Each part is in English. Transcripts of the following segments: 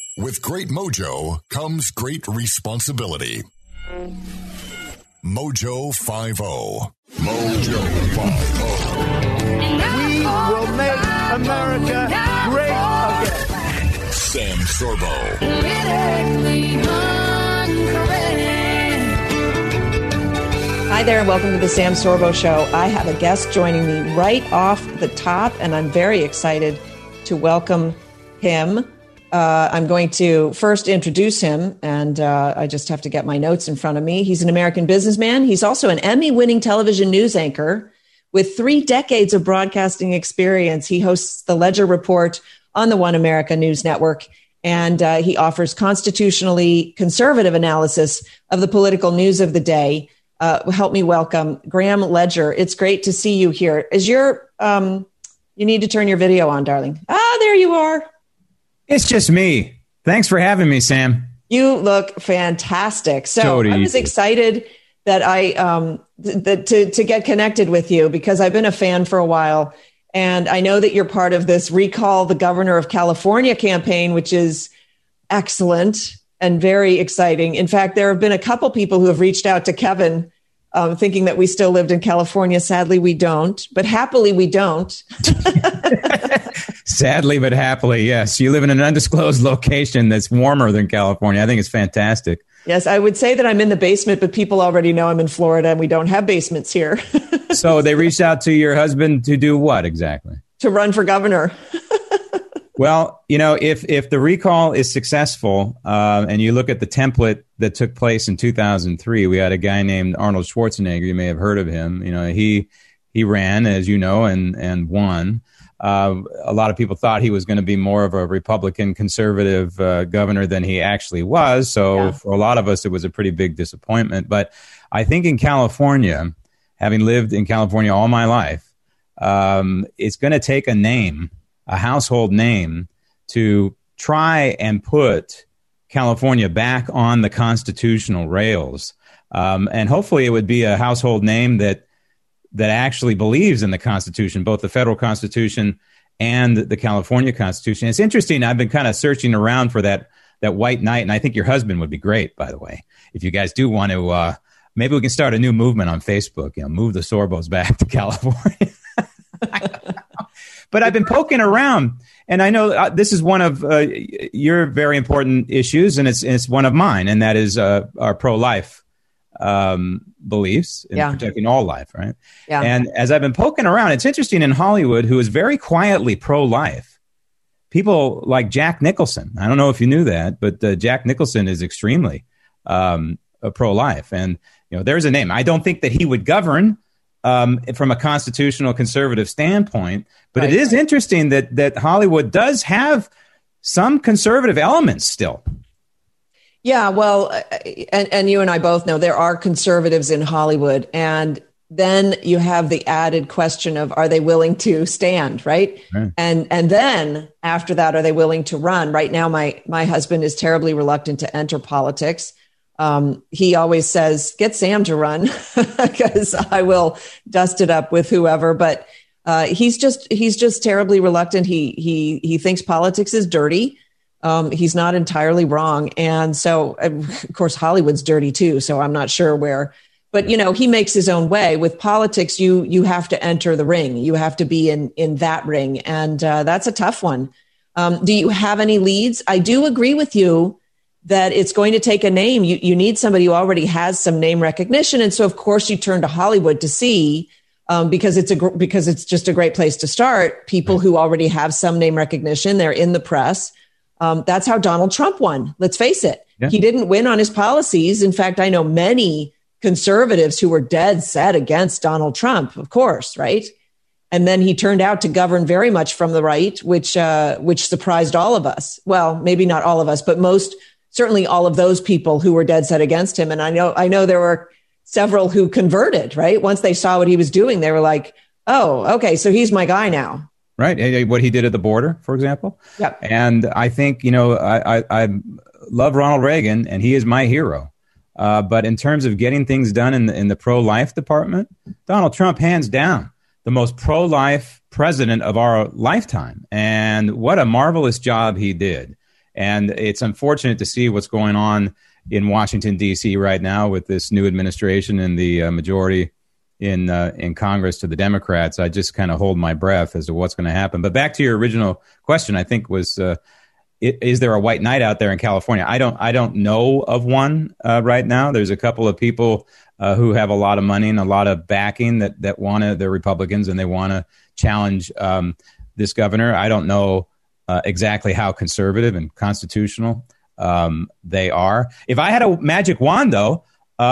With great mojo comes great responsibility. Mojo 50. Mojo 50. We will make America great again. Sam Sorbo. Hi there and welcome to the Sam Sorbo Show. I have a guest joining me right off the top, and I'm very excited to welcome him. I'm going to first introduce him, and I just have to get my notes in front of me. He's an American businessman. He's also an Emmy-winning television news anchor with 3 decades of broadcasting experience. He hosts the Ledger Report on the One America News Network, and he offers constitutionally conservative analysis of the political news of the day. Help me welcome Graham Ledger. It's great to see you here. Is your you need to turn your video on, darling. There you are. It's just me. Thanks for having me, Sam. You look fantastic. So I was excited that to get connected with you because I've been a fan for a while. And I know that you're part of this Recall the Governor of California campaign, which is excellent and very exciting. In fact, there have been a couple people who have reached out to Kevin thinking that we still lived in California. Sadly, we don't, but happily we don't. Sadly, but happily, yes. You live in an undisclosed location that's warmer than California. I think it's fantastic. Yes, I would say that I'm in the basement, but people already know I'm in Florida and we don't have basements here. So they reached out to your husband to do what exactly? To run for governor. Well, you know, if the recall is successful, and you look at the template that took place in 2003, we had a guy named Arnold Schwarzenegger. You may have heard of him. You know, he ran, as you know, and won. A lot of people thought he was going to be more of a Republican conservative governor than he actually was. So for a lot of us, it was a pretty big disappointment. But I think in California, having lived in California all my life, it's going to take a name, a household name, to try and put California back on the constitutional rails. And hopefully it would be a household name that actually believes in the Constitution, both the federal Constitution and the California Constitution. It's interesting. I've been kind of searching around for that white knight, and I think your husband would be great, by the way. If you guys do want to, maybe we can start a new movement on Facebook, move the Sorbos back to California. But I've been poking around, and I know this is one of your very important issues, and it's one of mine, and that is our pro-life beliefs in protecting all life, right? Yeah. And as I've been poking around, it's interesting in Hollywood, who is very quietly pro-life. People like Jack Nicholson. I don't know if you knew that, but Jack Nicholson is extremely pro-life, and there's a name. I don't think that he would govern from a constitutional conservative standpoint, but It is interesting that Hollywood does have some conservative elements still. Yeah, well, and you and I both know there are conservatives in Hollywood, and then you have the added question of, are they willing to stand, right? And then after that, are they willing to run? Right now, my husband is terribly reluctant to enter politics. He always says, get Sam to run because I will dust it up with whoever. But he's just terribly reluctant. He thinks politics is dirty. He's not entirely wrong. And so, of course, Hollywood's dirty too. So I'm not sure where, but he makes his own way. With politics, you have to enter the ring. You have to be in that ring. And that's a tough one. Do you have any leads? I do agree with you that it's going to take a name. You need somebody who already has some name recognition. And so, of course, you turn to Hollywood to see, because it's just a great place to start. People who already have some name recognition, they're in the press. That's how Donald Trump won. Let's face it. Yeah. He didn't win on his policies. In fact, I know many conservatives who were dead set against Donald Trump, of course, right? And then he turned out to govern very much from the right, which surprised all of us. Well, maybe not all of us, but certainly all of those people who were dead set against him. And I know there were several who converted, right? Once they saw what he was doing, they were like, oh, okay, so he's my guy now. Right. What he did at the border, for example. Yep. And I think, I love Ronald Reagan, and he is my hero. But in terms of getting things done in the pro-life department, Donald Trump, hands down, the most pro-life president of our lifetime. And what a marvelous job he did. And it's unfortunate to see what's going on in Washington, D.C. right now with this new administration and the majority in Congress to the Democrats. I just kind of hold my breath as to what's going to happen. But back to your original question, I think was, is there a white knight out there in California? I don't know of one right now. There's a couple of people who have a lot of money and a lot of backing that want to, they're Republicans and they want to challenge this governor. I don't know exactly how conservative and constitutional they are. If I had a magic wand, though,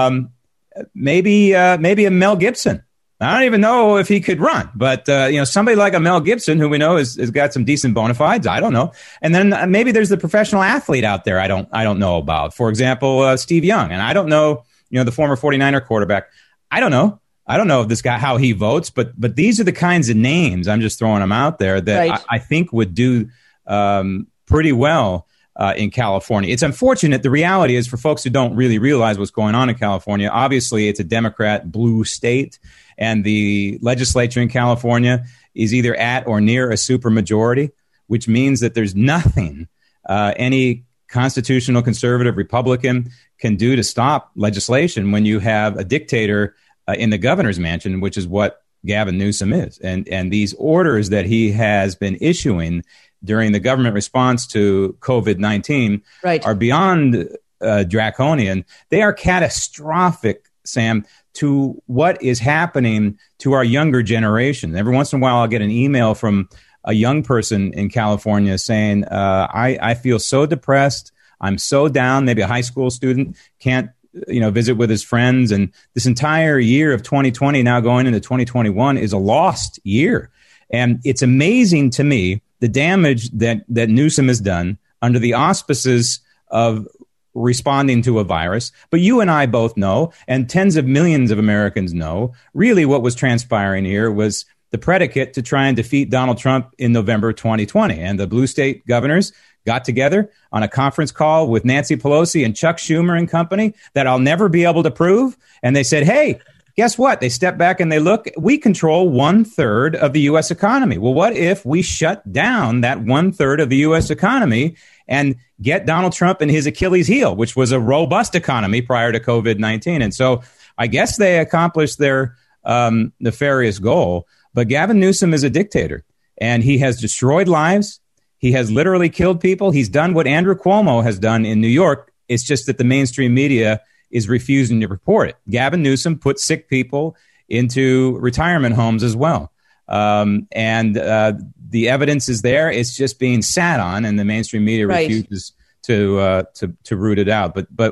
maybe a Mel Gibson. I don't even know if he could run, but somebody like a Mel Gibson, who we know has got some decent bona fides. I don't know. And then maybe there's the professional athlete out there. I don't know about. For example, Steve Young, and I don't know. The former 49er quarterback. I don't know if this guy how he votes, but these are the kinds of names, I'm just throwing them out there, that right. I think would do pretty well in California. It's unfortunate. The reality is, for folks who don't really realize what's going on in California, obviously it's a Democrat blue state, and the legislature in California is either at or near a supermajority, which means that there's nothing any constitutional conservative Republican can do to stop legislation when you have a dictator in the governor's mansion, which is what Gavin Newsom is. And these orders that he has been issuing during the government response to COVID-19 right. are beyond draconian. They are catastrophic, Sam, to what is happening to our younger generation. Every once in a while, I'll get an email from a young person in California saying, I feel so depressed. I'm so down. Maybe a high school student can't, visit with his friends. And this entire year of 2020 now going into 2021 is a lost year. And it's amazing to me the damage that Newsom has done under the auspices of responding to a virus. But you and I both know, and tens of millions of Americans know, really what was transpiring here was the predicate to try and defeat Donald Trump in November 2020. And the blue state governors got together on a conference call with Nancy Pelosi and Chuck Schumer and company that I'll never be able to prove. And they said, hey, guess what? They step back and they look, we control 1/3 of the U.S. economy. Well, what if we shut down that 1/3 of the U.S. economy and get Donald Trump and his Achilles heel, which was a robust economy prior to COVID-19? And so I guess they accomplished their nefarious goal. But Gavin Newsom is a dictator, and he has destroyed lives. He has literally killed people. He's done what Andrew Cuomo has done in New York. It's just that the mainstream media is refusing to report it. Gavin Newsom put sick people into retirement homes as well. And the evidence is there. It's just being sat on, and the mainstream media right. refuses to root it out. But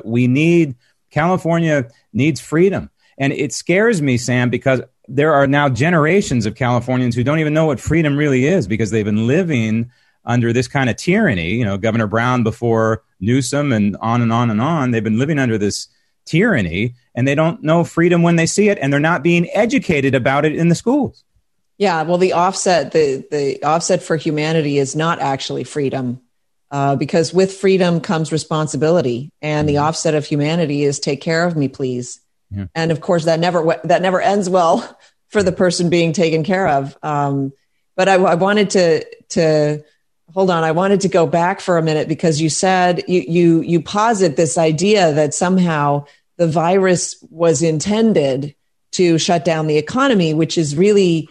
California needs freedom. And it scares me, Sam, because there are now generations of Californians who don't even know what freedom really is, because they've been living under this kind of tyranny. Governor Brown before Newsom and on and on and on. They've been living under this tyranny, and they don't know freedom when they see it, and they're not being educated about it in the schools. Yeah, well, the offset for humanity is not actually freedom, because with freedom comes responsibility, and the offset of humanity is take care of me, please. Yeah. And of course, that never ends well for the person being taken care of. But I wanted to hold on. I wanted to go back for a minute, because you said you posit this idea that somehow the virus was intended to shut down the economy, which is really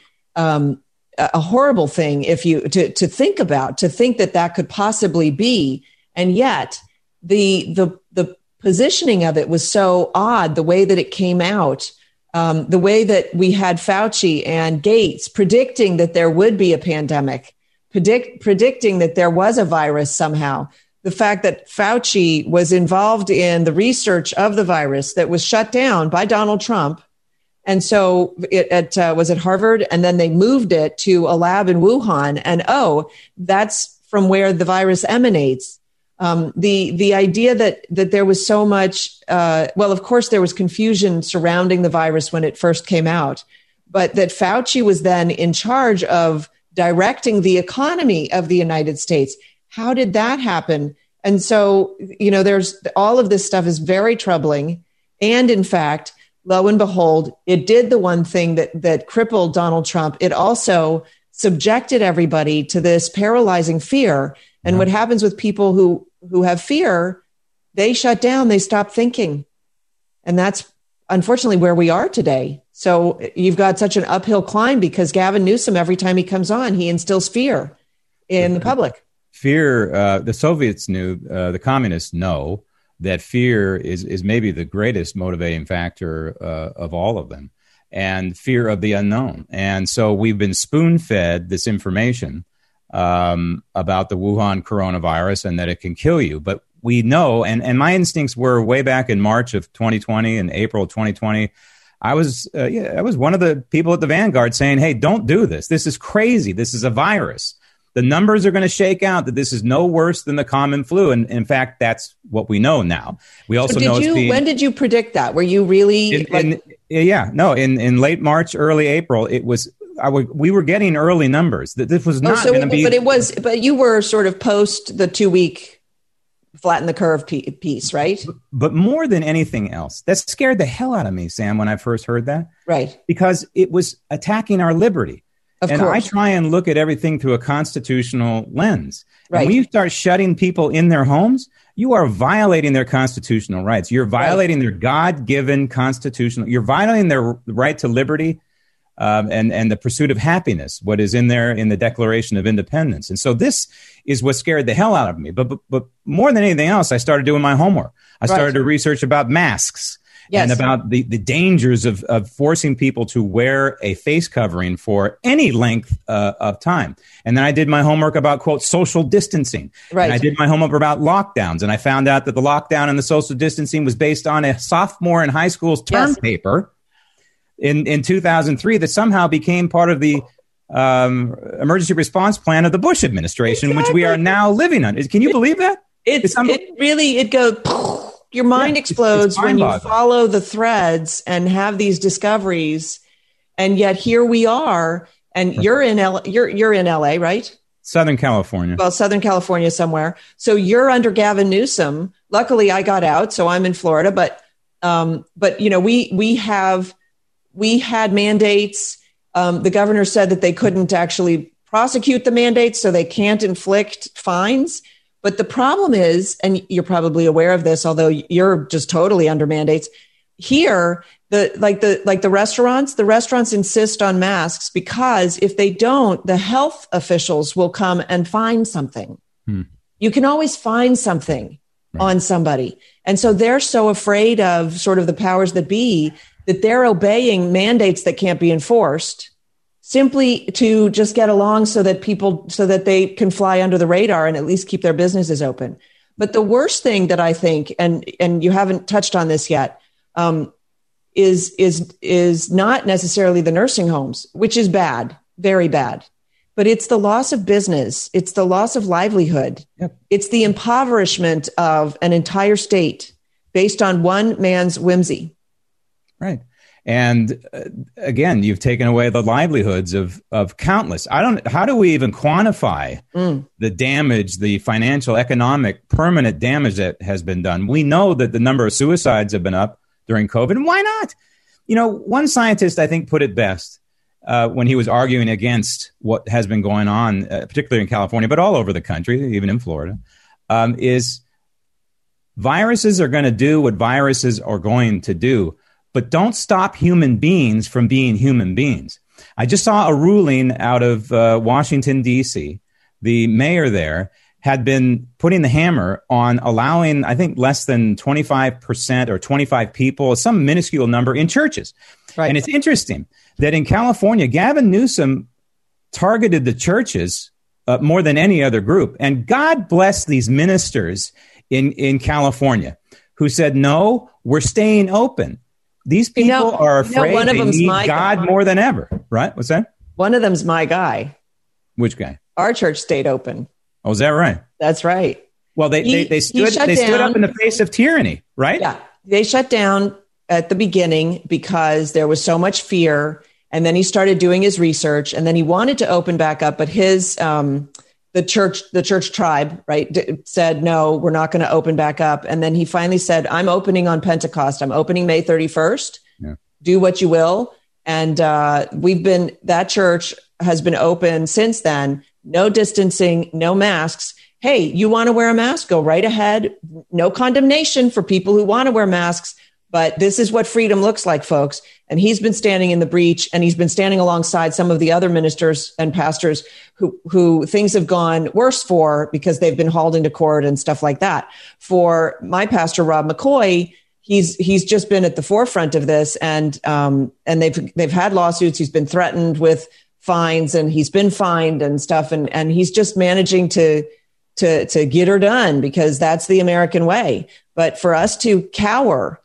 a horrible thing to think about, to think that could possibly be. And yet the positioning of it was so odd, the way that it came out, the way that we had Fauci and Gates predicting that there would be a pandemic, predicting that there was a virus somehow. The fact that Fauci was involved in the research of the virus that was shut down by Donald Trump. And so it was at Harvard, and then they moved it to a lab in Wuhan. And, that's from where the virus emanates. The idea that there was so much, of course, there was confusion surrounding the virus when it first came out, but that Fauci was then in charge of directing the economy of the United States. How did that happen? And so, there's all of this stuff is very troubling. And in fact, lo and behold, it did the one thing that crippled Donald Trump. It also subjected everybody to this paralyzing fear. And what happens with people who who have fear, they shut down, they stop thinking. And that's unfortunately where we are today. So you've got such an uphill climb because Gavin Newsom, every time he comes on, he instills fear in the public. Fear, the Soviets knew, the communists know that fear is maybe the greatest motivating factor of all of them, and fear of the unknown. And so we've been spoon-fed this information about the Wuhan coronavirus and that it can kill you. But we know, and my instincts were way back in March of 2020 and April of 2020, I was one of the people at the Vanguard saying, hey, don't do this. This is crazy. This is a virus. The numbers are going to shake out that this is no worse than the common flu. And in fact, that's what we know now. We also know when did you predict that? Were you really? In late March, early April, it was. We were getting early numbers that this was not going to be. But you were sort of post the 2-week flatten the curve piece, right? But more than anything else, that scared the hell out of me, Sam, when I first heard that. Right. Because it was attacking our liberty. Of course. I try and look at everything through a constitutional lens. Right. And when you start shutting people in their homes, you are violating their constitutional rights. You're violating their God-given constitutional. You're violating their right to liberty and the pursuit of happiness, what is in there in the Declaration of Independence. And so this is what scared the hell out of me. But more than anything else, I started doing my homework. I started to research about masks. Yes. And about the dangers of forcing people to wear a face covering for any length of time. And then I did my homework about, quote, social distancing. Right. And I did my homework about lockdowns. And I found out that the lockdown and the social distancing was based on a sophomore in high school's term paper in 2003 that somehow became part of the emergency response plan of the Bush administration, which we are now living on. Can you believe that? It goes... Your mind explodes when you follow the threads and have these discoveries. And yet here we are. And you're in LA, right? Southern California. Well, Southern California somewhere. So you're under Gavin Newsom. Luckily, I got out, so I'm in Florida. But you know, we had mandates. The governor said that they couldn't actually prosecute the mandates, so they can't inflict fines. But the problem is, and you're probably aware of this, although you're just totally under mandates here, the restaurants insist on masks because if they don't, the health officials will come and find something. You can always find something on somebody. And so they're so afraid of sort of the powers that be that they're obeying mandates that can't be enforced simply to just get along so that they can fly under the radar and at least keep their businesses open. But the worst thing that I think, and you haven't touched on this yet, is not necessarily the nursing homes, which is bad, very bad, but it's the loss of business. It's the loss of livelihood. Yep. It's the impoverishment of an entire state based on one man's whimsy. Right. And again, you've taken away the livelihoods of countless. How do we even quantify the damage, the financial, economic, permanent damage that has been done? We know that the number of suicides have been up during COVID. And why not? You know, one scientist, I think, put it best when he was arguing against what has been going on, particularly in California, but all over the country, even in Florida, is viruses are going to do what viruses are going to do. But don't stop human beings from being human beings. I just saw a ruling out of Washington, D.C. The mayor there had been putting the hammer on allowing, I think, less than 25% or 25 people, some minuscule number in churches. Right. And it's interesting that in California, Gavin Newsom targeted the churches more than any other group. And God bless these ministers in California who said, no, we're staying open. These people are afraid they need God more than ever, right? What's that? One of them's my guy. Which guy? Our church stayed open. Oh, is that right? That's right. Well, they stood up in the face of tyranny, right? Yeah. They shut down at the beginning because there was so much fear. And then he started doing his research and then he wanted to open back up. But his the church tribe, right, said, no, we're not going to open back up. And then he finally said, I'm opening on Pentecost. I'm opening May 31st. Yeah. Do what you will. And that church has been open since then. No distancing, no masks. hey, you want to wear a mask? Go right ahead. No condemnation for people who want to wear masks. But this is what freedom looks like, folks. And he's been standing in the breach, and he's been standing alongside some of the other ministers and pastors who things have gone worse for because they've been hauled into court and stuff like that. For my pastor, Rob McCoy, he's just been at the forefront of this, and they've had lawsuits. He's been threatened with fines, and he's been fined and stuff, and he's just managing to get her done, because that's the American way. But for us to cower,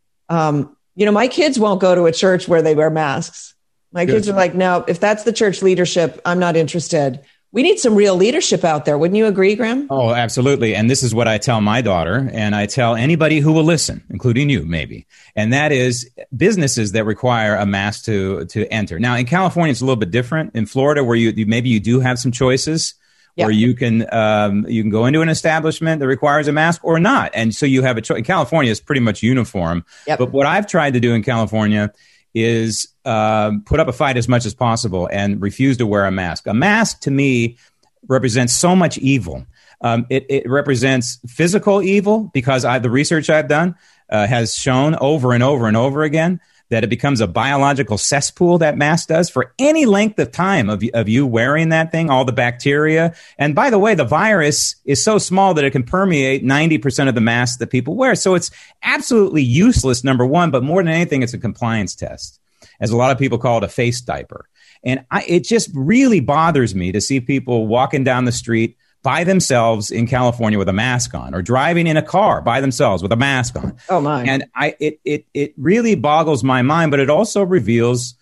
my kids won't go to a church where they wear masks. My kids are like, no, if that's the church leadership, I'm not interested. We need some real leadership out there. Wouldn't you agree, Graham? Oh, absolutely. And this is what I tell my daughter, and I tell anybody who will listen, including you, maybe. And that is businesses that require a mask to enter. Now, in California, it's a little bit different. In Florida, where you do have some choices, where you can go into an establishment that requires a mask or not. And so you have a choice. California is pretty much uniform. Yep. But what I've tried to do in California is put up a fight as much as possible and refuse to wear a mask. A mask, to me, represents so much evil. It represents physical evil, because the research I've done has shown over and over and over again that it becomes a biological cesspool, that mask does, for any length of time of you wearing that thing, all the bacteria. And by the way, the virus is so small that it can permeate 90% of the masks that people wear. So it's absolutely useless, number one, but more than anything, it's a compliance test, as a lot of people call it, a face diaper. And it just really bothers me to see people walking down the street by themselves in California with a mask on, or driving in a car by themselves with a mask on. Oh my! And it really boggles my mind, but it also reveals,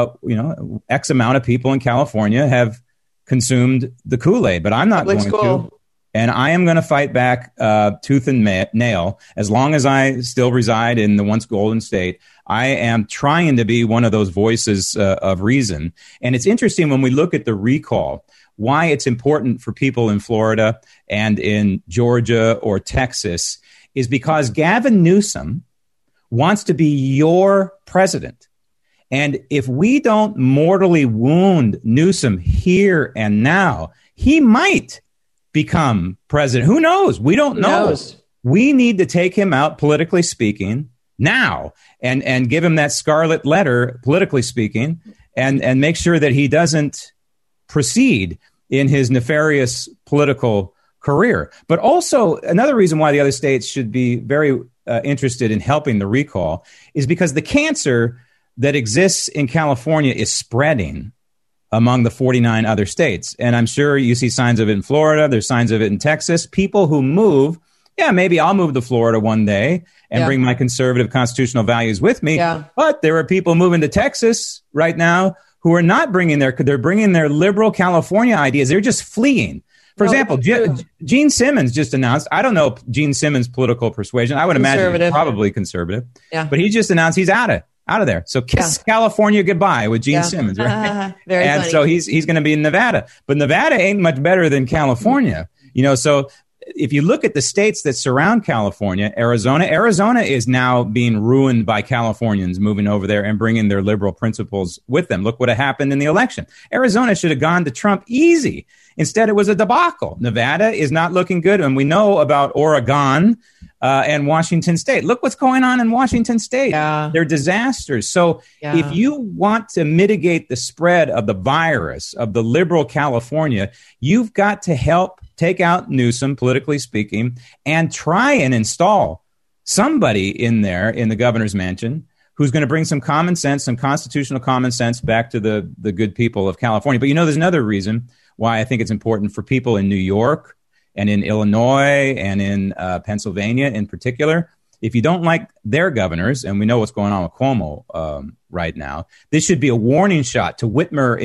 X amount of people in California have consumed the Kool-Aid, but I'm not going to. And I am going to fight back tooth and nail as long as I still reside in the once golden state. I am trying to be one of those voices of reason. And it's interesting when we look at the recall, why it's important for people in Florida and in Georgia or Texas is because Gavin Newsom wants to be your president. And if we don't mortally wound Newsom here and now, he might become president. Who knows? We don't know. We need to take him out, politically speaking, now and give him that scarlet letter, politically speaking, and make sure that he doesn't proceed in his nefarious political career. But also, another reason why the other states should be very interested in helping the recall is because the cancer that exists in California is spreading among the 49 other states. And I'm sure you see signs of it in Florida. There's signs of it in Texas. People who move, maybe I'll move to Florida one day and bring my conservative constitutional values with me. Yeah. But there are people moving to Texas right now who are not they're bringing their liberal California ideas. They're just fleeing. For example, Gene Simmons just announced, I don't know Gene Simmons' political persuasion. I would imagine he's probably conservative. Yeah. But he just announced he's out of there. So kiss California goodbye with Gene Simmons, right? Very and funny. So he's going to be in Nevada. But Nevada ain't much better than California. So if you look at the states that surround California, Arizona is now being ruined by Californians moving over there and bringing their liberal principles with them. Look what happened in the election. Arizona should have gone to Trump easy. Instead, it was a debacle. Nevada is not looking good. And we know about Oregon and Washington State. Look what's going on in Washington State. Yeah. They're disasters. So if you want to mitigate the spread of the virus of the liberal California, you've got to help take out Newsom, politically speaking, and try and install somebody in there in the governor's mansion who's going to bring some common sense, some constitutional common sense back to the good people of California. But there's another reason why I think it's important for people in New York and in Illinois and in Pennsylvania in particular. If you don't like their governors, and we know what's going on with Cuomo right now, this should be a warning shot to Whitmer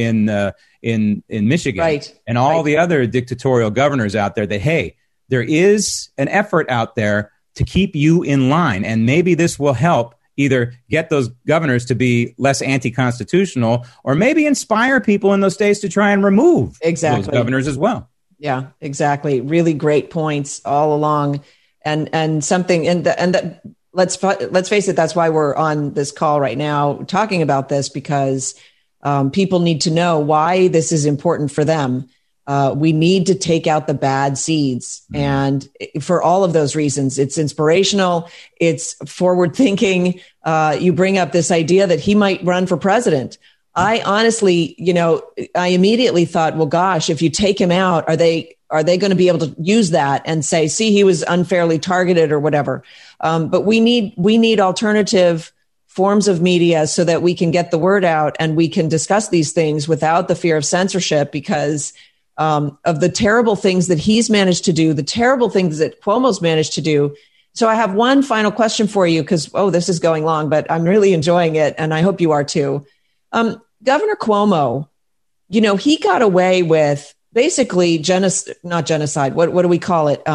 in Michigan and all the other dictatorial governors out there that, hey, there is an effort out there to keep you in line. And maybe this will help either get those governors to be less anti-constitutional or maybe inspire people in those states to try and remove those governors as well. Yeah, exactly. Really great points all along. And something let's face it, that's why we're on this call right now talking about this, because people need to know why this is important for them. We need to take out the bad seeds. And for all of those reasons, it's inspirational. It's forward thinking. You bring up this idea that he might run for president. I honestly, I immediately thought, well, gosh, if you take him out, are they going to be able to use that and say, see, he was unfairly targeted or whatever? But we need alternative forms of media so that we can get the word out and we can discuss these things without the fear of censorship because of the terrible things that he's managed to do, the terrible things that Cuomo's managed to do. So I have one final question for you because, this is going long, but I'm really enjoying it. And I hope you are too. Governor Cuomo, he got away with basically not genocide. What do we call it?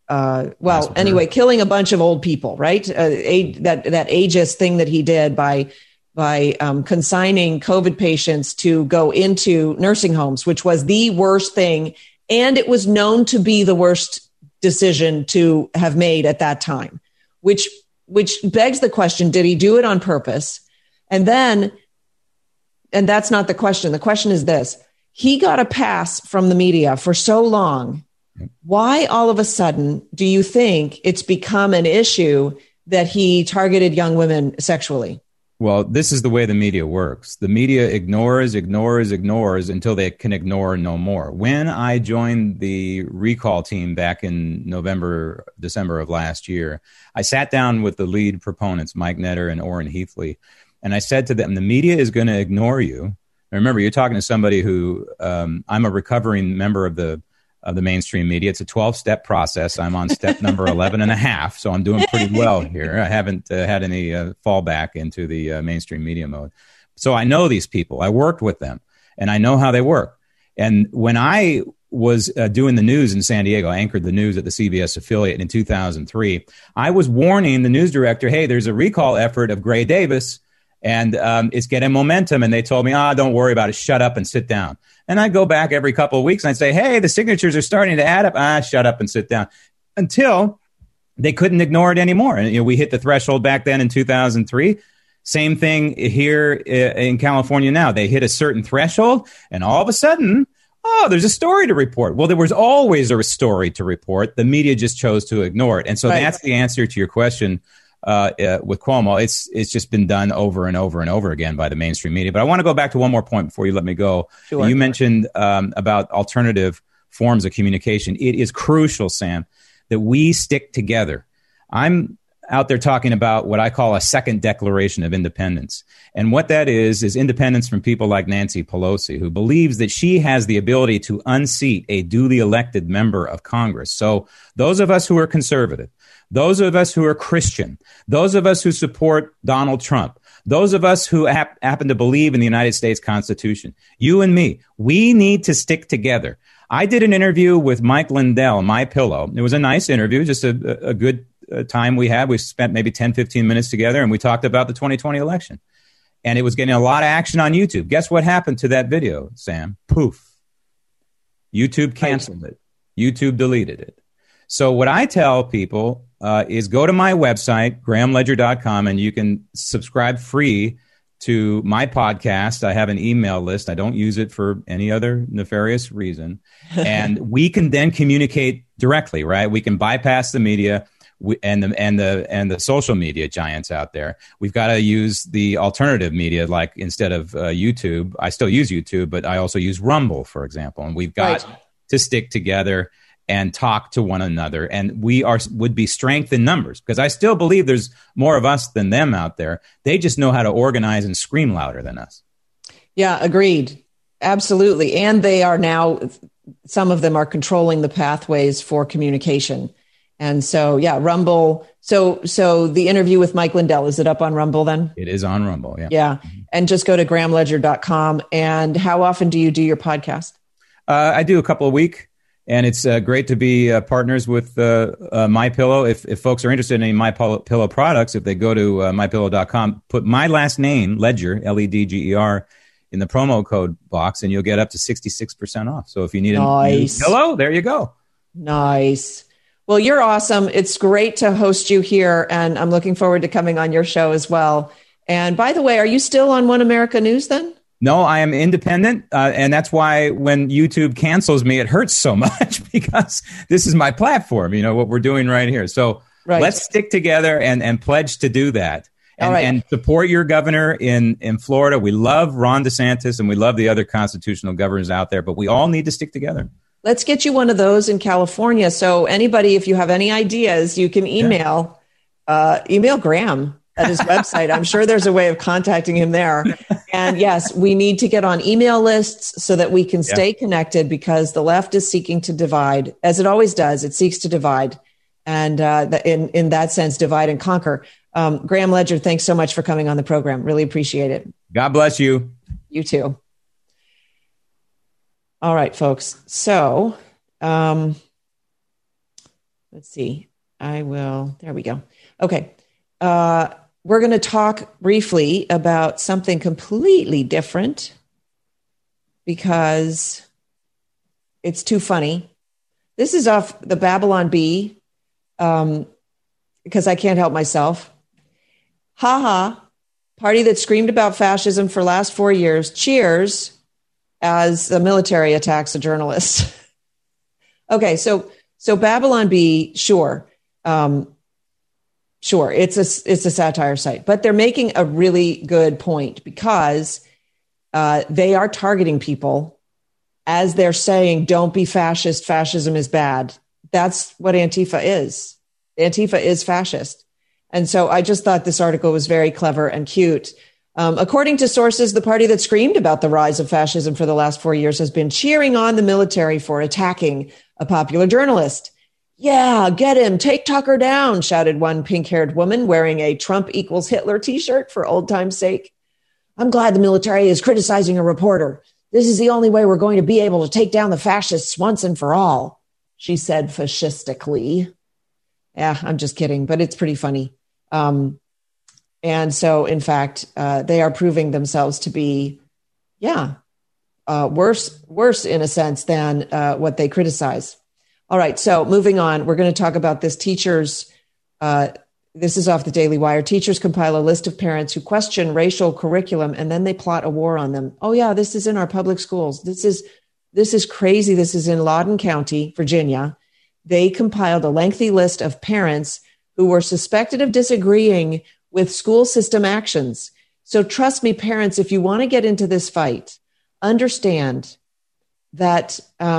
Anyway, killing a bunch of old people, right? That ageist thing that he did by consigning COVID patients to go into nursing homes, which was the worst thing. And it was known to be the worst decision to have made at that time, which begs the question, did he do it on purpose? And that's not the question. The question is this. He got a pass from the media for so long. Why all of a sudden do you think it's become an issue that he targeted young women sexually? Well, this is the way the media works. The media ignores until they can ignore no more. When I joined the recall team back in December of last year, I sat down with the lead proponents, Mike Netter and Orrin Heathley, and I said to them, the media is going to ignore you. And remember, you're talking to somebody who I'm a recovering member of the mainstream media. It's a 12-step process. I'm on step number 11 and a half, so I'm doing pretty well here. I haven't had any fallback into the mainstream media mode. So I know these people. I worked with them, and I know how they work. And when I was doing the news in San Diego, I anchored the news at the CBS affiliate in 2003, I was warning the news director, hey, there's a recall effort of Gray Davis, and it's getting momentum. And they told me, don't worry about it. Shut up and sit down. And I'd go back every couple of weeks and I'd say, hey, the signatures are starting to add up. Shut up and sit down. Until they couldn't ignore it anymore. And we hit the threshold back then in 2003. Same thing here in California now. They hit a certain threshold and all of a sudden, there's a story to report. Well, there was always a story to report. The media just chose to ignore it. And so That's the answer to your question. With Cuomo, it's just been done over and over and over again by the mainstream media. But I want to go back to one more point before you let me go. Sure. You mentioned about alternative forms of communication. It is crucial, Sam, that we stick together. I'm out there talking about what I call a second declaration of independence. And what that is independence from people like Nancy Pelosi, who believes that she has the ability to unseat a duly elected member of Congress. So those of us who are conservative, those of us who are Christian, those of us who support Donald Trump, those of us who happen to believe in the United States Constitution, you and me, we need to stick together. I did an interview with Mike Lindell, MyPillow. It was a nice interview, just a good time we had. We spent maybe 10, 15 minutes together, and we talked about the 2020 election. And it was getting a lot of action on YouTube. Guess what happened to that video, Sam? Poof. YouTube canceled it. YouTube deleted it. So what I tell people is go to my website, grahamledger.com, and you can subscribe free to my podcast. I have an email list. I don't use it for any other nefarious reason. And we can then communicate directly, right? We can bypass the media and the social media giants out there. We've got to use the alternative media, like instead of YouTube. I still use YouTube, but I also use Rumble, for example. And we've got to stick together and talk to one another. And would be strength in numbers, because I still believe there's more of us than them out there. They just know how to organize and scream louder than us. Yeah, agreed. Absolutely. And they are now, some of them are controlling the pathways for communication. And so, Rumble. So the interview with Mike Lindell, is it up on Rumble then? It is on Rumble, yeah. Yeah. And just go to grahamledger.com. And how often do you do your podcast? I do a couple a week. And it's great to be partners with MyPillow. If folks are interested in any MyPillow products, if they go to MyPillow.com, put my last name, Ledger, Ledger, in the promo code box, and you'll get up to 66% off. So if you need a new pillow, there you go. Nice. Well, you're awesome. It's great to host you here, and I'm looking forward to coming on your show as well. And by the way, are you still on One America News then? No, I am independent, and that's why when YouTube cancels me, it hurts so much because this is my platform, what we're doing right here. So let's stick together and pledge to do that. And support your governor in Florida. We love Ron DeSantis, and we love the other constitutional governors out there, but we all need to stick together. Let's get you one of those in California. So anybody, if you have any ideas, you can email Graham at his website. I'm sure there's a way of contacting him there. And yes, we need to get on email lists so that we can stay connected, because the left is seeking to divide, as it always does. It seeks to divide. And in that sense, divide and conquer. Graham Ledger, thanks so much for coming on the program. Really appreciate it. God bless you. You too. All right, folks. So let's see. There we go. Okay. We're going to talk briefly about something completely different because it's too funny. This is off the Babylon Bee, because I can't help myself. Party that screamed about fascism for last 4 years cheers as the military attacks a journalist. Okay, so Babylon Bee, sure, it's a satire site, but they're making a really good point, because they are targeting people as they're saying, "Don't be fascist. Fascism is bad." That's what Antifa is. Antifa is fascist. And so I just thought this article was very clever and cute. According to sources, the party that screamed about the rise of fascism for the last 4 years has been cheering on the military for attacking a popular journalist. "Yeah, get him. Take Tucker down," shouted one pink-haired woman wearing a Trump equals Hitler t-shirt for old time's sake. "I'm glad the military is criticizing a reporter. This is the only way we're going to be able to take down the fascists once and for all," she said fascistically. Yeah, I'm just kidding, but it's pretty funny. And so, in fact, they are proving themselves to be, worse in a sense than what they criticize. All right, so moving on, we're going to talk about this teachers. This is off the Daily Wire. Teachers compile a list of parents who question racial curriculum, and then they plot a war on them. Oh yeah, this is in our public schools. This is crazy. This is in Loudoun County, Virginia. They compiled a lengthy list of parents who were suspected of disagreeing with school system actions. So trust me, parents, if you want to get into this fight, understand that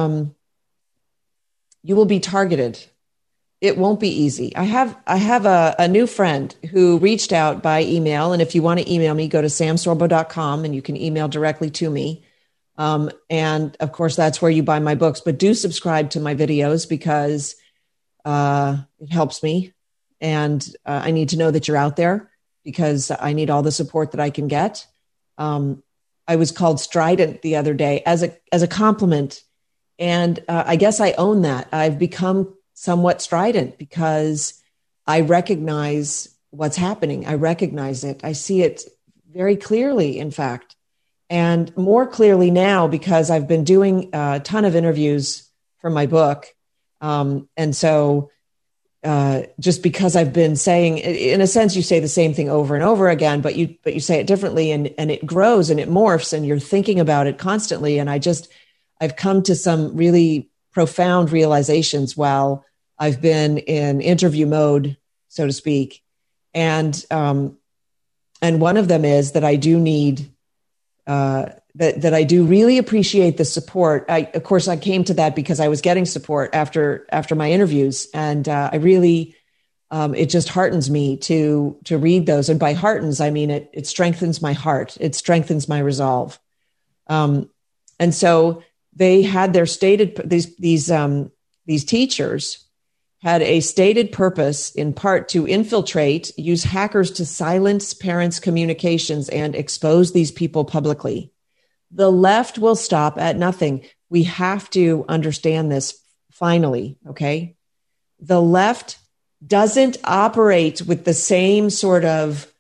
you will be targeted. It won't be easy. I have a new friend who reached out by email. And if you want to email me, go to samsorbo.com and you can email directly to me. And of course, that's where you buy my books, but do subscribe to my videos because it helps me. And I need to know that you're out there because I need all the support that I can get. I was called strident the other day as a compliment. And I guess I own that. I've become somewhat strident because I recognize what's happening. I recognize it. I see it very clearly, in fact, and more clearly now because I've been doing a ton of interviews for my book. And so just because I've been saying, in a sense, you say the same thing over and over again, but you say it differently and it grows and it morphs and you're thinking about it constantly. And I've come to some really profound realizations while I've been in interview mode, so to speak. And one of them is that I do need, that I do really appreciate the support. Of course, I came to that because I was getting support after my interviews. And I really, it just heartens me to read those. And by heartens, I mean, it strengthens my heart. It strengthens my resolve. And so they had their stated, these teachers had a stated purpose in part to infiltrate, use hackers to silence parents' communications and expose these people publicly. The left will stop at nothing. We have to understand this finally, okay? The left doesn't operate with the same sort of,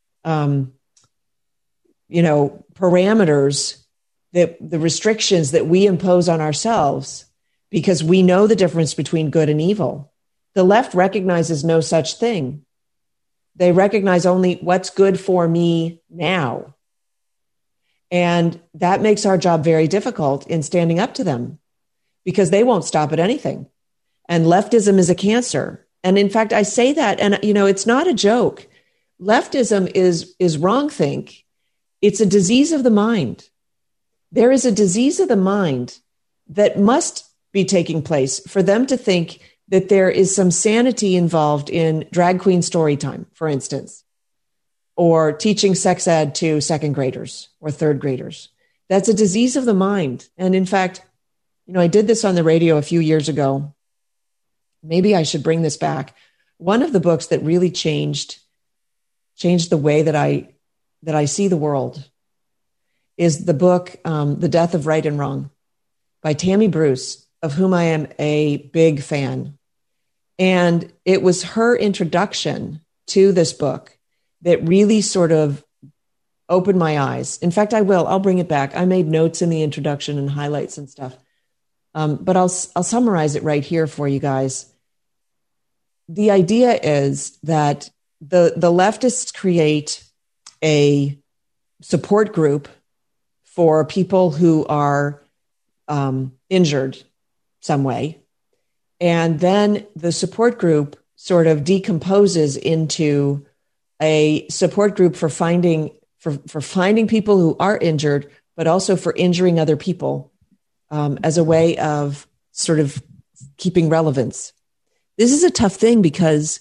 parameters, that the restrictions that we impose on ourselves, because we know the difference between good and evil. The left recognizes no such thing. They recognize only what's good for me now. And that makes our job very difficult in standing up to them because they won't stop at anything. And leftism is a cancer. And in fact, I say that, and it's not a joke. Leftism is wrongthink. It's a disease of the mind. There is a disease of the mind that must be taking place for them to think that there is some sanity involved in drag queen story time, for instance, or teaching sex ed to second graders or third graders. That's a disease of the mind. And in fact, I did this on the radio a few years ago. Maybe I should bring this back. One of the books that really changed the way that I see the world is the book, The Death of Right and Wrong by Tammy Bruce, of whom I am a big fan. And it was her introduction to this book that really sort of opened my eyes. In fact, I'll bring it back. I made notes in the introduction and highlights and stuff. But I'll summarize it right here for you guys. The idea is that the leftists create a support group for people who are injured some way. And then the support group sort of decomposes into a support group for finding people who are injured, but also for injuring other people as a way of sort of keeping relevance. This is a tough thing because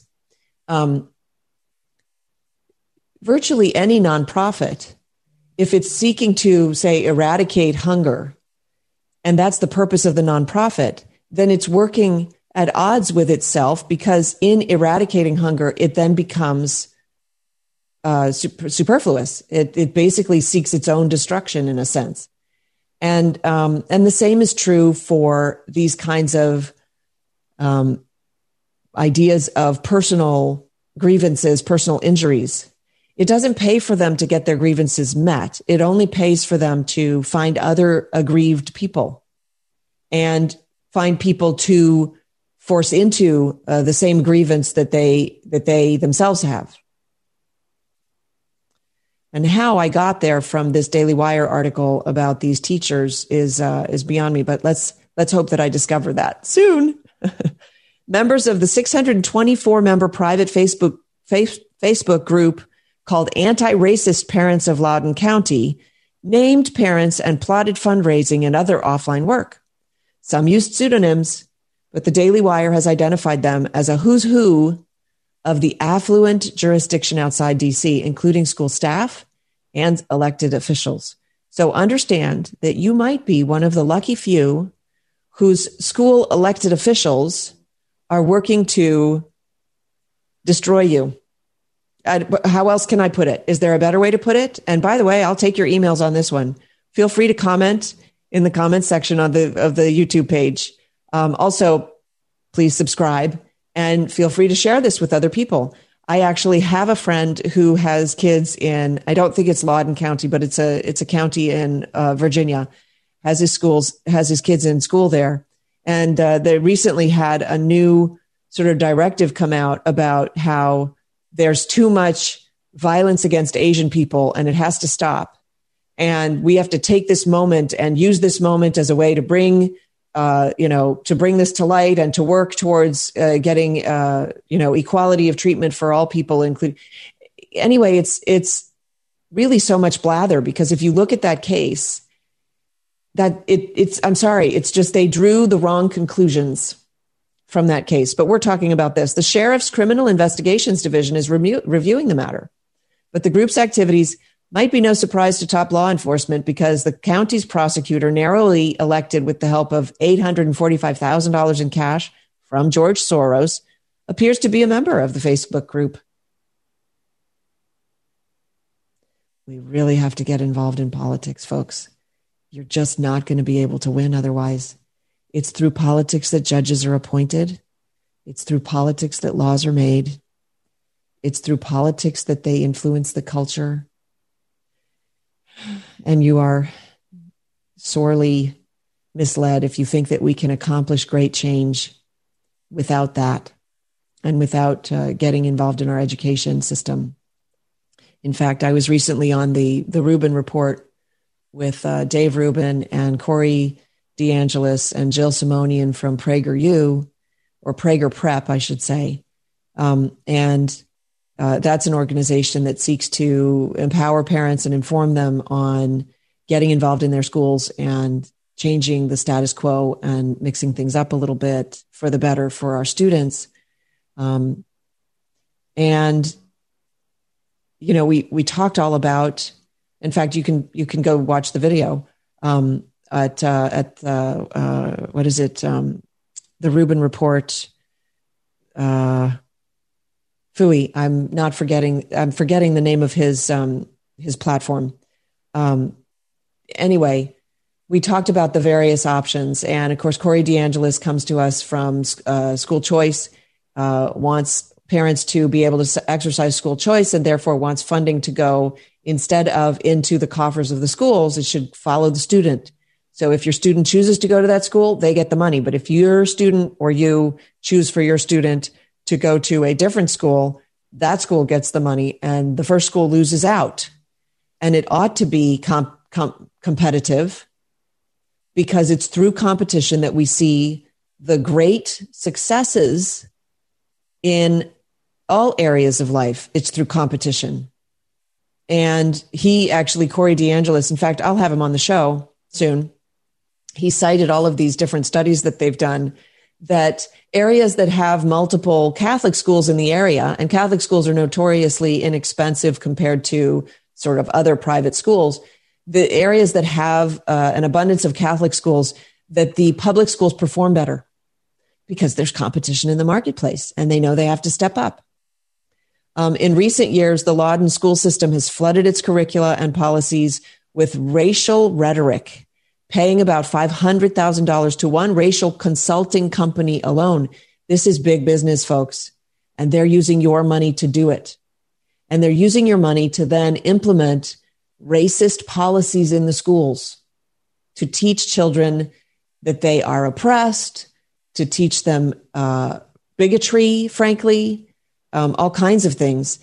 virtually any nonprofit, if it's seeking to, say, eradicate hunger, and that's the purpose of the nonprofit, then it's working at odds with itself because in eradicating hunger, it then becomes superfluous. It basically seeks its own destruction in a sense. And the same is true for these kinds of ideas of personal grievances, personal injuries. It doesn't pay for them to get their grievances met. It only pays for them to find other aggrieved people and find people to force into the same grievance that they themselves have. And how I got there from this Daily Wire article about these teachers is beyond me. But let's hope that I discover that soon. Members of the 624-member private Facebook group called Anti-Racist Parents of Loudoun County named parents and plotted fundraising and other offline work. Some used pseudonyms, but the Daily Wire has identified them as a who's who of the affluent jurisdiction outside D.C., including school staff and elected officials. So understand that you might be one of the lucky few whose school elected officials are working to destroy you. How else can I put it? Is there a better way to put it? And by the way, I'll take your emails on this one. Feel free to comment in the comments section of the YouTube page. Also, please subscribe and feel free to share this with other people. I actually have a friend who has kids in, I don't think it's Loudoun County, but it's a county in Virginia, has his kids in school there. And they recently had a new sort of directive come out about how there's too much violence against Asian people and it has to stop. And we have to take this moment and use this moment as a way to bring this to light and to work towards getting, equality of treatment for all people, including. Anyway, it's really so much blather because if you look at that case, it's just they drew the wrong conclusions from that case. But we're talking about this. The Sheriff's Criminal Investigations Division is reviewing the matter, but the group's activities might be no surprise to top law enforcement because the county's prosecutor, narrowly elected with the help of $845,000 in cash from George Soros, appears to be a member of the Facebook group. We really have to get involved in politics, folks. You're just not going to be able to win otherwise. It's through politics that judges are appointed. It's through politics that laws are made. It's through politics that they influence the culture. And you are sorely misled if you think that we can accomplish great change without that and without getting involved in our education system. In fact, I was recently on the Rubin Report with Dave Rubin and Corey DeAngelis and Jill Simonian from PragerU, or Prager Prep, I should say. And that's an organization that seeks to empower parents and inform them on getting involved in their schools and changing the status quo and mixing things up a little bit for the better for our students. And, you know, we talked all about, in fact, you can go watch the video at what is it? The Rubin Report, Fui. I'm forgetting the name of his platform. Anyway, we talked about the various options. And of course, Corey DeAngelis comes to us from School Choice, wants parents to be able to exercise school choice, and therefore wants funding to go, instead of into the coffers of the schools, it should follow the student. So if your student chooses to go to that school, they get the money. But if your student or you choose for your student to go to a different school, that school gets the money and the first school loses out. And it ought to be competitive, because it's through competition that we see the great successes in all areas of life. It's through competition. And Corey DeAngelis, in fact, I'll have him on the show soon. He cited all of these different studies that they've done, that areas that have multiple Catholic schools in the area, and Catholic schools are notoriously inexpensive compared to sort of other private schools, the areas that have an abundance of Catholic schools, that the public schools perform better because there's competition in the marketplace and they know they have to step up. In recent years, the Lawton school system has flooded its curricula and policies with racial rhetoric, paying about $500,000 to one racial consulting company alone. This is big business, folks, and they're using your money to do it. And they're using your money to then implement racist policies in the schools, to teach children that they are oppressed, to teach them bigotry, frankly, all kinds of things.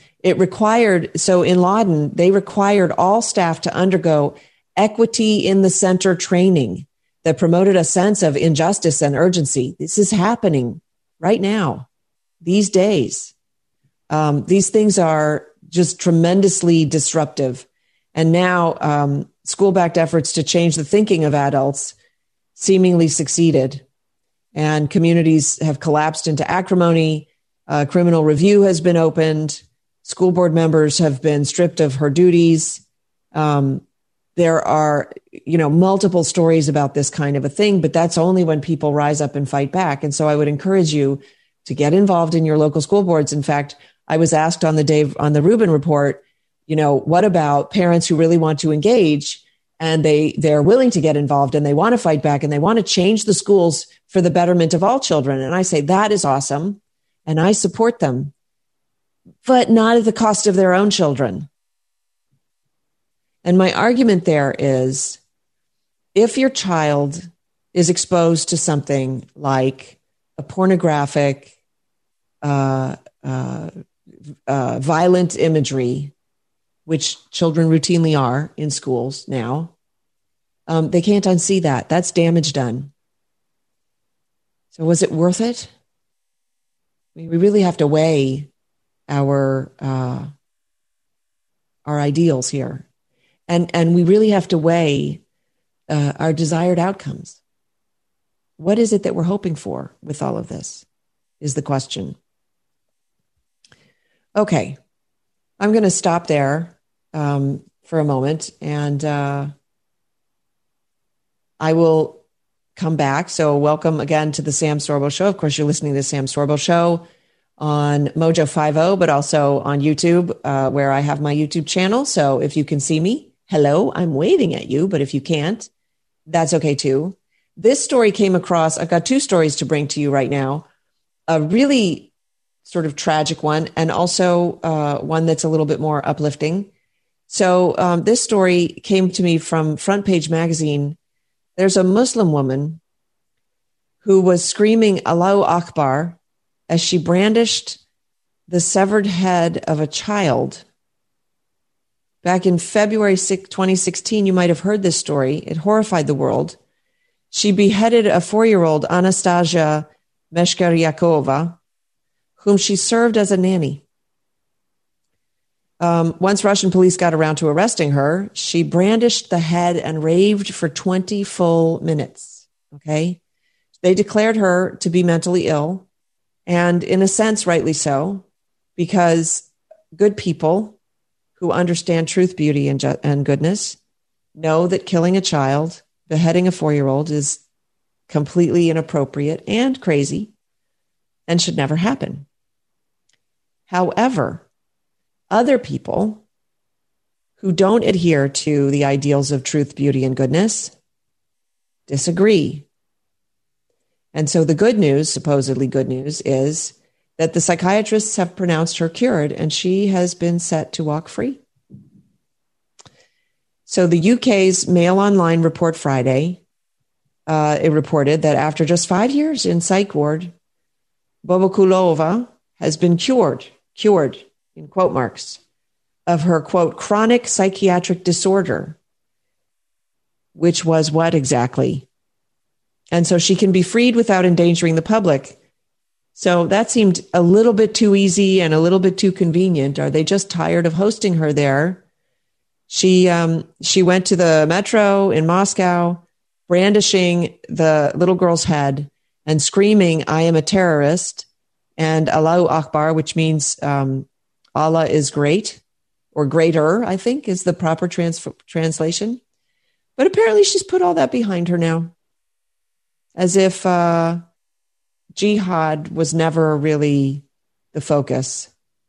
So in Lawton, they required all staff to undergo equity in the center training that promoted a sense of injustice and urgency. This is happening right now, these days. These things are just tremendously disruptive. And now school-backed efforts to change the thinking of adults seemingly succeeded. And communities have collapsed into acrimony. Criminal review has been opened. School board members have been stripped of her duties. There are, multiple stories about this kind of a thing, but that's only when people rise up and fight back. And so I would encourage you to get involved in your local school boards. In fact, I was asked on the Rubin Report, what about parents who really want to engage and they're willing to get involved and they want to fight back and they want to change the schools for the betterment of all children? And I say, that is awesome. And I support them, but not at the cost of their own children. And my argument there is, if your child is exposed to something like a pornographic, violent imagery, which children routinely are in schools now, they can't unsee that. That's damage done. So was it worth it? We really have to weigh our ideals here. And we really have to weigh our desired outcomes. What is it that we're hoping for with all of this is the question. Okay, I'm going to stop there for a moment, and I will come back. So welcome again to the Sam Sorbo Show. Of course, you're listening to the Sam Sorbo Show on Mojo 50, but also on YouTube, where I have my YouTube channel. So if you can see me, hello, I'm waving at you, but if you can't, that's okay too. This story came across, I've got two stories to bring to you right now, a really sort of tragic one, and also one that's a little bit more uplifting. So this story came to me from Front Page Magazine. There's a Muslim woman who was screaming Allahu Akbar as she brandished the severed head of a child back in February 2016, you might have heard this story. It horrified the world. She beheaded a 4-year-old, Anastasia Meshkeryakova, whom she served as a nanny. Once Russian police got around to arresting her, she brandished the head and raved for 20 full minutes. Okay. They declared her to be mentally ill, and in a sense, rightly so, because good people who understand truth, beauty, and goodness know that killing a child, beheading a 4-year-old is completely inappropriate and crazy and should never happen. However, other people who don't adhere to the ideals of truth, beauty, and goodness disagree. And so the good news, supposedly good news, is that the psychiatrists have pronounced her cured and she has been set to walk free. So the UK's Mail Online report Friday, it reported that after just 5 years in psych ward, Bobokulova has been cured in quote marks, of her, quote, chronic psychiatric disorder, which was what exactly? And so she can be freed without endangering the public. So that seemed a little bit too easy and a little bit too convenient. Are they just tired of hosting her there? She went to the metro in Moscow, brandishing the little girl's head and screaming, "I am a terrorist," and Allahu Akbar, which means Allah is great, or greater, I think is the proper translation. But apparently she's put all that behind her now, as if jihad was never really the focus.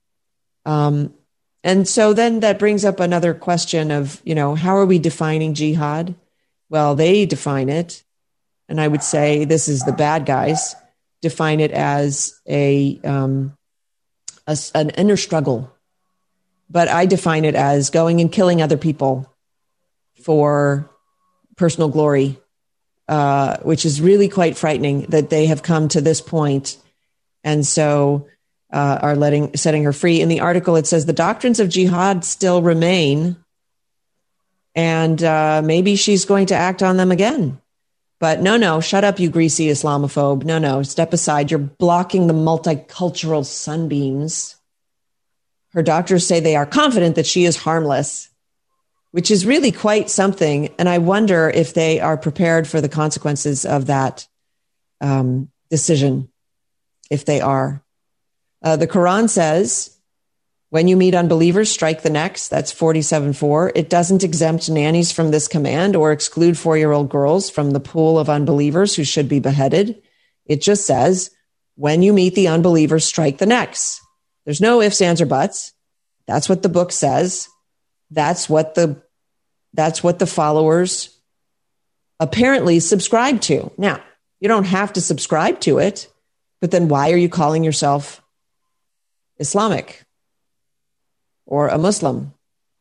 And so then that brings up another question of, how are we defining jihad? Well, they define it, and I would say this is the bad guys, define it as an inner struggle. But I define it as going and killing other people for personal glory, which is really quite frightening that they have come to this point. And so are setting her free. In the article, it says the doctrines of jihad still remain, and maybe she's going to act on them again. But no, shut up, you greasy Islamophobe. No, step aside. You're blocking the multicultural sunbeams. Her doctors say they are confident that she is harmless, which is really quite something. And I wonder if they are prepared for the consequences of that decision, if they are. The Quran says, when you meet unbelievers, strike the necks. That's 47:4. It doesn't exempt nannies from this command or exclude 4-year-old girls from the pool of unbelievers who should be beheaded. It just says, when you meet the unbelievers, strike the necks. There's no ifs, ands, or buts. That's what the book says. That's what the followers apparently subscribe to. Now, you don't have to subscribe to it, but then why are you calling yourself Islamic or a Muslim?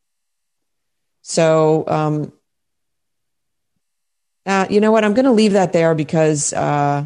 So, you know what? I'm going to leave that there because,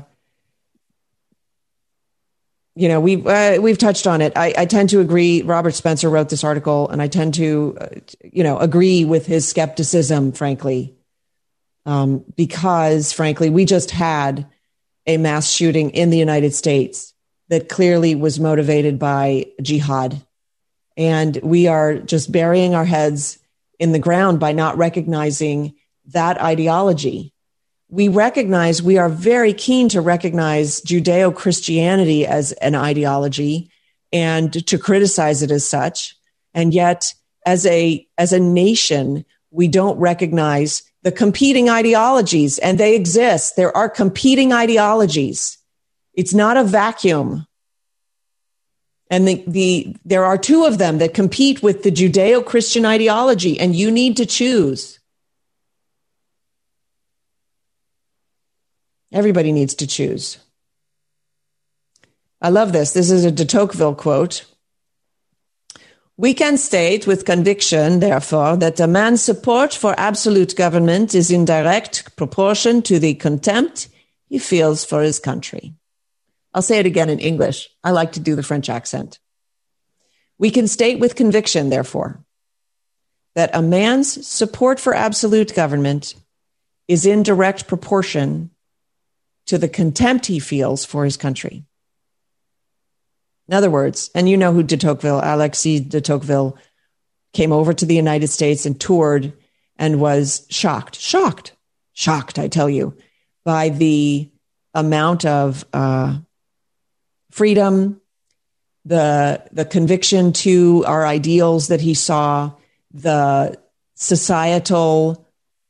we've touched on it. I tend to agree. Robert Spencer wrote this article, and I tend to, agree with his skepticism, frankly, because, frankly, we just had a mass shooting in the United States that clearly was motivated by jihad. And we are just burying our heads in the ground by not recognizing that ideology. We are very keen to recognize Judeo-Christianity as an ideology and to criticize it as such. And yet, as a nation, we don't recognize the competing ideologies, and they exist. There are competing ideologies. It's not a vacuum. And there are two of them that compete with the Judeo-Christian ideology, and you need to choose. Everybody needs to choose. I love this. This is a de Tocqueville quote. We can state with conviction, therefore, that a man's support for absolute government is in direct proportion to the contempt he feels for his country. I'll say it again in English. I like to do the French accent. We can state with conviction, therefore, that a man's support for absolute government is in direct proportion to the contempt he feels for his country. In other words, and you know who de Tocqueville, Alexis de Tocqueville, came over to the United States and toured and was shocked, I tell you, by the amount of freedom, the conviction to our ideals that he saw, the societal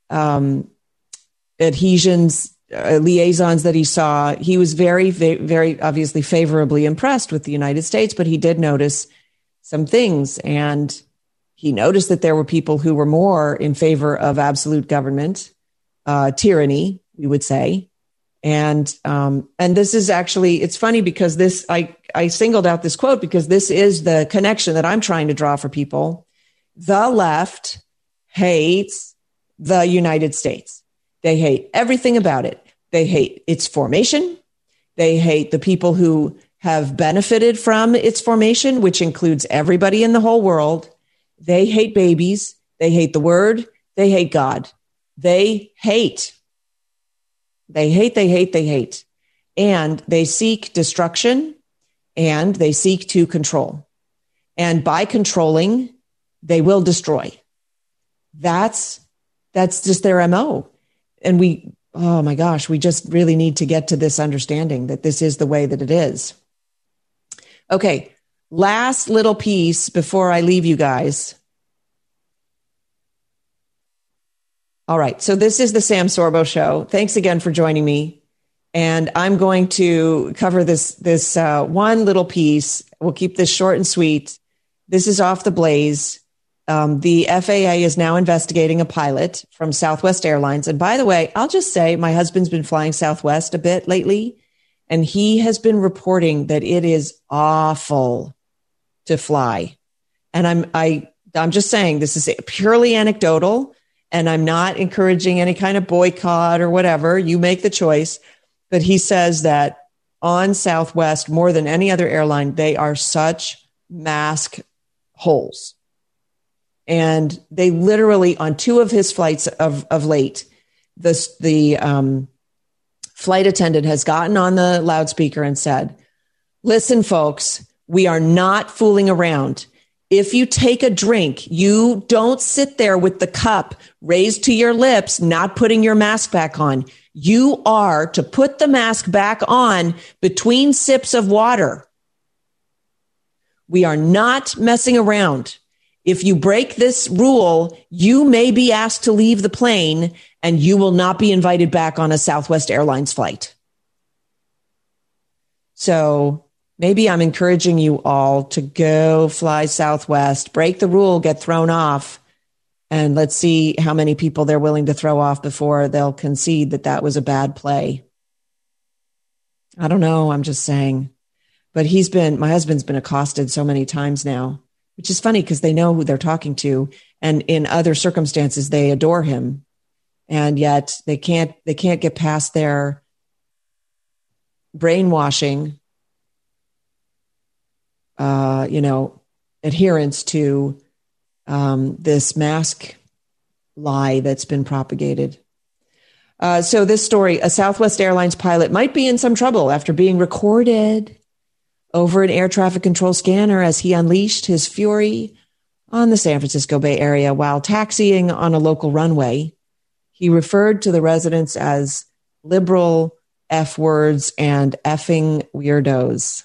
adhesions, liaisons that he saw. He was very, very obviously favorably impressed with the United States, but he did notice some things. And he noticed that there were people who were more in favor of absolute government, tyranny, we would say. And this is actually, it's funny because this, I singled out this quote because this is the connection that I'm trying to draw for people. The left hates the United States. They hate everything about it. They hate its formation. They hate the people who have benefited from its formation, which includes everybody in the whole world. They hate babies. They hate the word. They hate God. They hate. And they seek destruction and they seek to control. And by controlling, they will destroy. That's just their MO. And oh my gosh, we just really need to get to this understanding that this is the way that it is. Okay, last little piece before I leave you guys. All right, so this is the Sam Sorbo Show. Thanks again for joining me. And I'm going to cover this one little piece. We'll keep this short and sweet. This is off the Blaze. The FAA is now investigating a pilot from Southwest Airlines. And by the way, I'll just say my husband's been flying Southwest a bit lately, and he has been reporting that it is awful to fly. And I'm just saying this is purely anecdotal, and I'm not encouraging any kind of boycott or whatever. You make the choice. But he says that on Southwest, more than any other airline, they are such mask holes. And they literally, on two of his flights of late, the flight attendant has gotten on the loudspeaker and said, listen, folks, we are not fooling around. If you take a drink, you don't sit there with the cup raised to your lips, not putting your mask back on. You are to put the mask back on between sips of water. We are not messing around. If you break this rule, you may be asked to leave the plane and you will not be invited back on a Southwest Airlines flight. So maybe I'm encouraging you all to go fly Southwest, break the rule, get thrown off, and let's see how many people they're willing to throw off before they'll concede that that was a bad play. I don't know. I'm just saying. But my husband's been accosted so many times now, which is funny because they know who they're talking to. And in other circumstances, they adore him. And yet they can't get past their brainwashing, adherence to this mask lie that's been propagated. So this story, a Southwest Airlines pilot might be in some trouble after being recorded over an air traffic control scanner as he unleashed his fury on the San Francisco Bay Area while taxiing on a local runway. He referred to the residents as liberal F words and effing weirdos.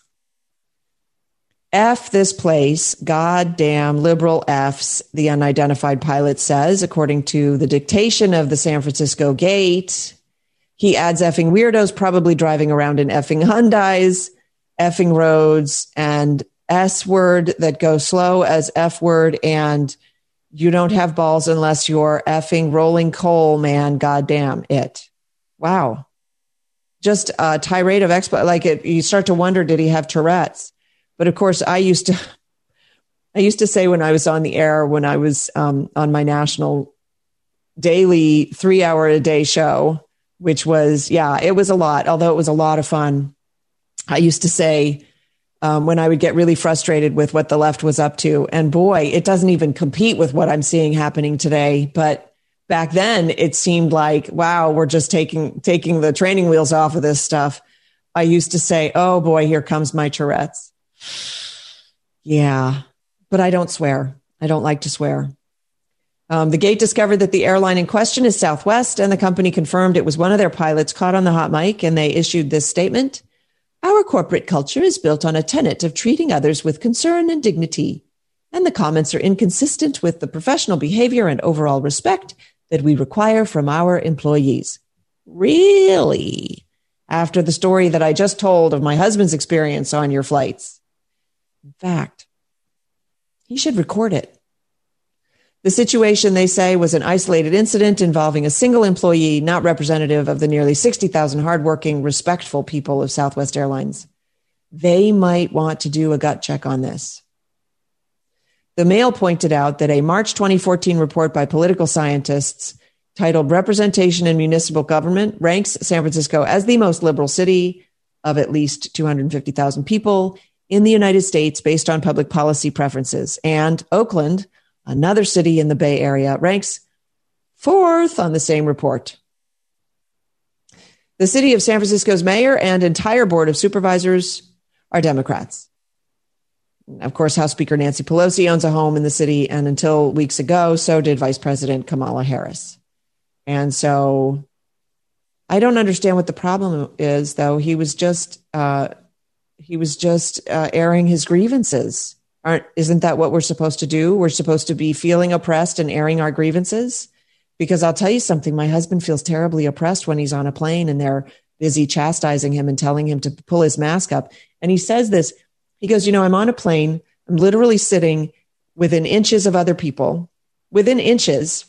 F this place, goddamn liberal Fs, the unidentified pilot says, according to the dictation of the San Francisco Gate. He adds effing weirdos probably driving around in effing Hyundais, effing roads, and S word that go slow as F word, and you don't have balls unless you're effing rolling coal, man, goddamn it. Wow. Just a tirade of you start to wonder, did he have Tourette's? But of course, I used to say when I was on the air, when I was on my national daily 3-hour-a-day show, which was, it was a lot, although it was a lot of fun. I used to say, when I would get really frustrated with what the left was up to. And boy, it doesn't even compete with what I'm seeing happening today. But back then it seemed like, wow, we're just taking the training wheels off of this stuff. I used to say, oh boy, here comes my Tourette's. Yeah, but I don't swear. I don't like to swear. The Gate discovered that the airline in question is Southwest, and the company confirmed it was one of their pilots caught on the hot mic, and they issued this statement. Our corporate culture is built on a tenet of treating others with concern and dignity, and the comments are inconsistent with the professional behavior and overall respect that we require from our employees. Really? After the story that I just told of my husband's experience on your flights. In fact, he should record it. The situation, they say, was an isolated incident involving a single employee, not representative of the nearly 60,000 hardworking, respectful people of Southwest Airlines. They might want to do a gut check on this. The Mail pointed out that a March 2014 report by political scientists titled Representation in Municipal Government ranks San Francisco as the most liberal city of at least 250,000 people in the United States based on public policy preferences. And Oakland, another city in the Bay Area, ranks fourth on the same report. The city of San Francisco's mayor and entire board of supervisors are Democrats. Of course, House Speaker Nancy Pelosi owns a home in the city, and until weeks ago, so did Vice President Kamala Harris. And so I don't understand what the problem is, though. He was just airing his grievances. Isn't that what we're supposed to do? We're supposed to be feeling oppressed and airing our grievances? Because I'll tell you something, my husband feels terribly oppressed when he's on a plane and they're busy chastising him and telling him to pull his mask up. And he says this, he goes, I'm on a plane. I'm literally sitting within inches of other people, within inches.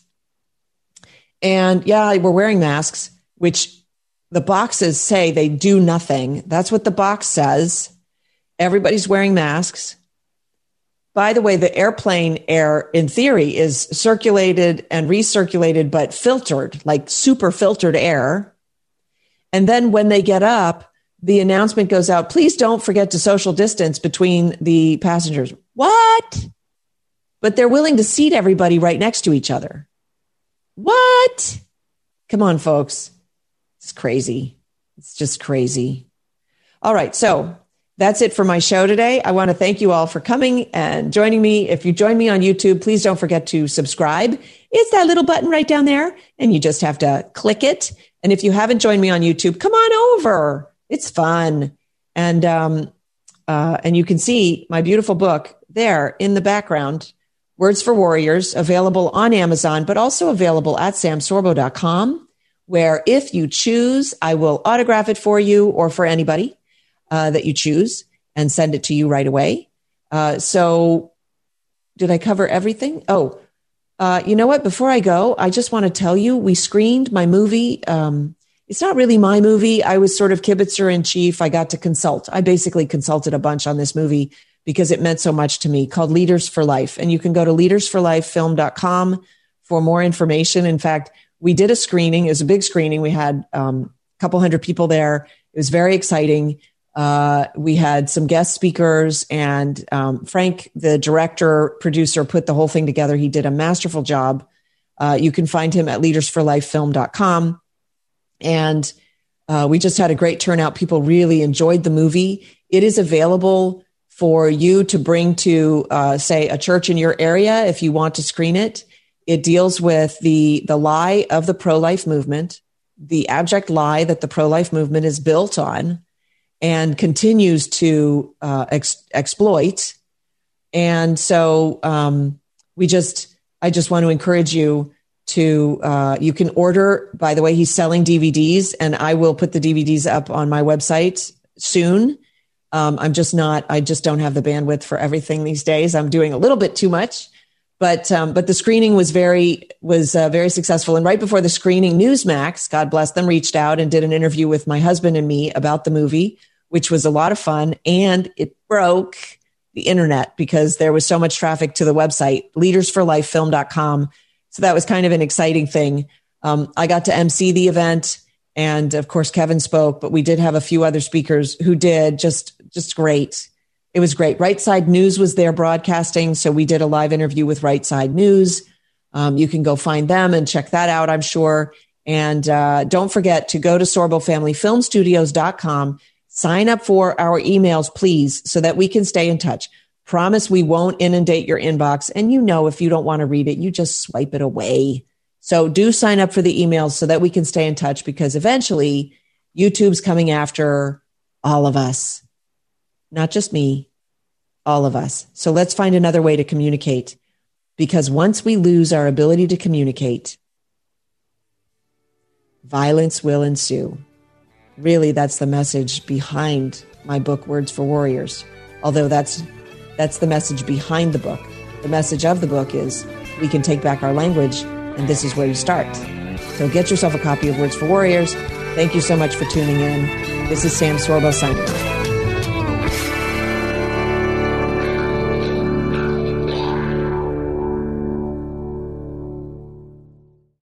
And yeah, we're wearing masks, which the boxes say they do nothing. That's what the box says. Everybody's wearing masks. By the way, the airplane air, in theory, is circulated and recirculated, but filtered, like super filtered air. And then when they get up, the announcement goes out, please don't forget to social distance between the passengers. What? But they're willing to seat everybody right next to each other. What? Come on, folks. It's crazy. It's just crazy. All right. So that's it for my show today. I want to thank you all for coming and joining me. If you join me on YouTube, please don't forget to subscribe. It's that little button right down there, and you just have to click it. And if you haven't joined me on YouTube, come on over. It's fun. And you can see my beautiful book there in the background, Words for Warriors, available on Amazon, but also available at samsorbo.com, where if you choose, I will autograph it for you or for anybody that you choose and send it to you right away. So did I cover everything? Oh, you know what? Before I go, I just want to tell you, we screened my movie. It's not really my movie. I was sort of kibitzer in chief. I got to consult. I basically consulted a bunch on this movie because it meant so much to me, called Leaders for Life. And you can go to leadersforlifefilm.com for more information. In fact, we did a screening. It was a big screening. We had a couple hundred people there. It was very exciting. We had some guest speakers, and Frank, the director, producer, put the whole thing together. He did a masterful job. You can find him at leadersforlifefilm.com. And we just had a great turnout. People really enjoyed the movie. It is available for you to bring to, say, a church in your area if you want to screen it. It deals with the lie of the pro-life movement, the abject lie that the pro-life movement is built on and continues to exploit. And so I just want to encourage you to, you can order, by the way, he's selling DVDs, and I will put the DVDs up on my website soon. I just don't have the bandwidth for everything these days. I'm doing a little bit too much, but the screening was very successful. And right before the screening, Newsmax, God bless them, reached out and did an interview with my husband and me about the movie, which was a lot of fun. And it broke the internet because there was so much traffic to the website, leadersforlifefilm.com. So that was kind of an exciting thing. I got to MC the event, and of course, Kevin spoke, but we did have a few other speakers who did just great. It was great. Right Side News was there broadcasting. So we did a live interview with Right Side News. You can go find them and check that out, I'm sure. And don't forget to go to SorbelFamilyFilmStudios.com. Sign up for our emails, please, so that we can stay in touch. Promise we won't inundate your inbox. And if you don't want to read it, you just swipe it away. So do sign up for the emails so that we can stay in touch, because eventually YouTube's coming after all of us, not just me, all of us. So let's find another way to communicate, because once we lose our ability to communicate, violence will ensue. Really, that's the message behind my book, Words for Warriors. Although that's the message behind the book. The message of the book is we can take back our language, and this is where you start. So get yourself a copy of Words for Warriors. Thank you so much for tuning in. This is Sam Sorbel signing off.